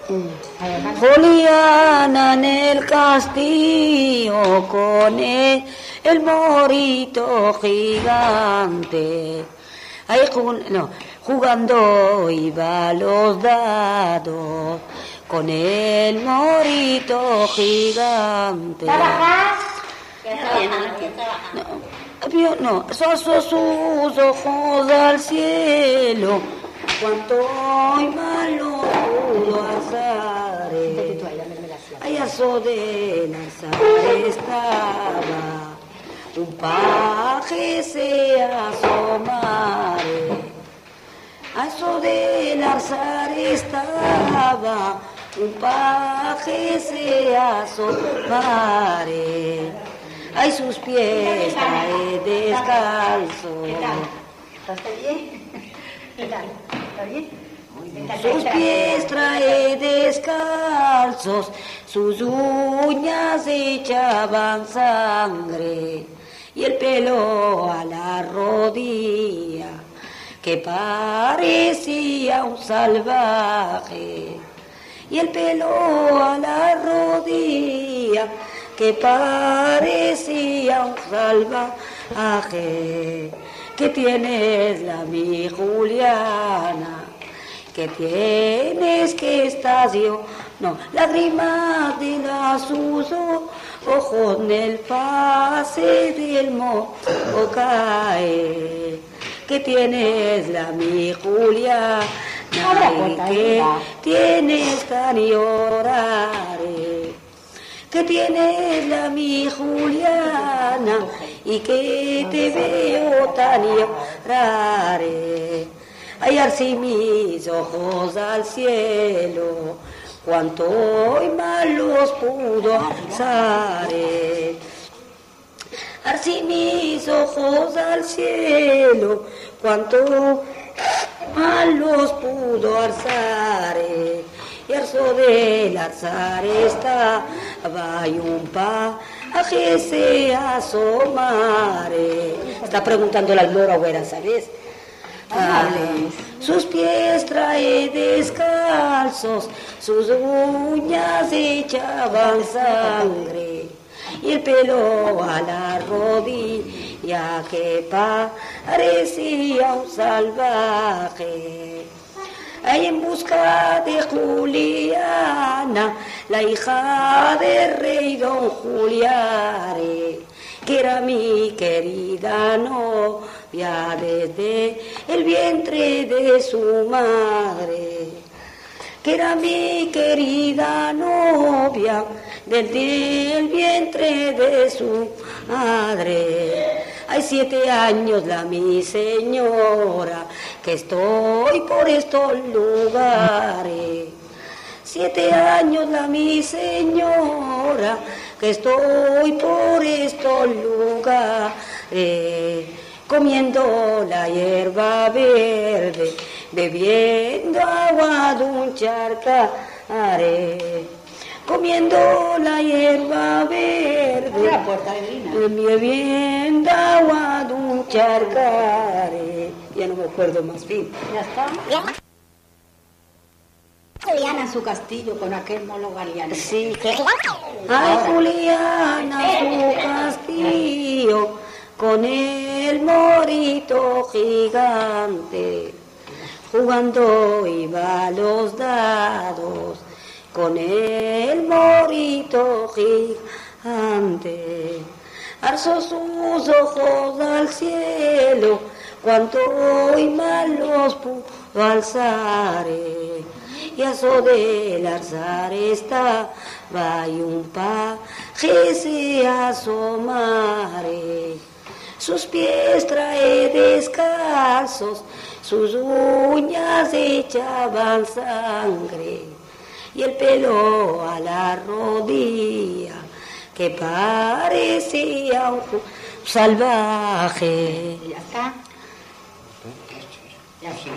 Juliana en el castillo con el morito gigante. Ahí jugando iba los dados con el morito gigante. ¿Trabajas? No, alzó sus ojos al cielo, cuanto y malo pudo alzar. Ahí alzó del alzar estaba un paje se asomare. Alzó del alzar estaba un paje se asomare. Ay, sus pies trae descalzo. ¿Estás bien? ¿Qué tal? ¿Está bien? Sus pies trae descalzos, sus uñas echaban sangre y el pelo a la rodilla que parecía un salvaje. Y el pelo a la rodilla que parecía un salvaje. ¿Qué tienes, la mi Juliana? ¿Qué tienes que estás yo? No, lágrimas de sus ojos en el pase del moho cae. ¿Qué tienes, la mi Juliana? ¿Qué tienes tan llorar? ¿Qué tienes, la mi Juliana? Y que te veo tan llorar. Ay, alcé mis ojos al cielo, cuánto y mal los pudo alzar. Alcé mis ojos al cielo, cuánto mal los pudo alzar. Y alzó del alzar estaba y un paje se asomare. Está preguntando la Almora Güera, ¿sabes? Sus pies trae descalzos, sus uñas echaban sangre y el pelo a la rodilla que parecía un salvaje. Ahí en busca de Juliana, la hija del rey don Juliare, que era mi querida novia desde el vientre de su madre, que era mi querida novia desde el vientre de su madre. Hay 7 años la mi señora, que estoy por estos lugares. 7 años la mi señora, que estoy por estos lugares, comiendo la hierba verde, bebiendo agua de un charcare, comiendo la hierba verde, bebiendo agua de un charcare. Ya no me acuerdo más bien. ¿Ya está? Juliana en su castillo con aquel molo galeano. Sí. Ay, Juliana, su castillo con el morito gigante, jugando iba los dados con el morito gigante. Alzó sus ojos al cielo, cuanto y mal los pudo alzar. Y alzó del alzar estaba y un paje se asomare. Sus pies trae descalzos, sus uñas echaban sangre y el pelo a la rodilla que parecía un salvaje. ¿Ya está? Ya sí.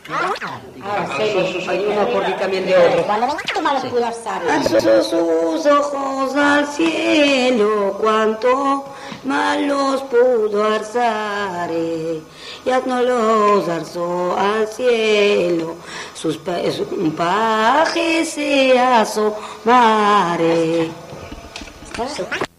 Hay un acorde también de otro. Alzó sus ojos al cielo, cuánto mal los pudo alzar. y asno los alzó al cielo, un paje se asomare.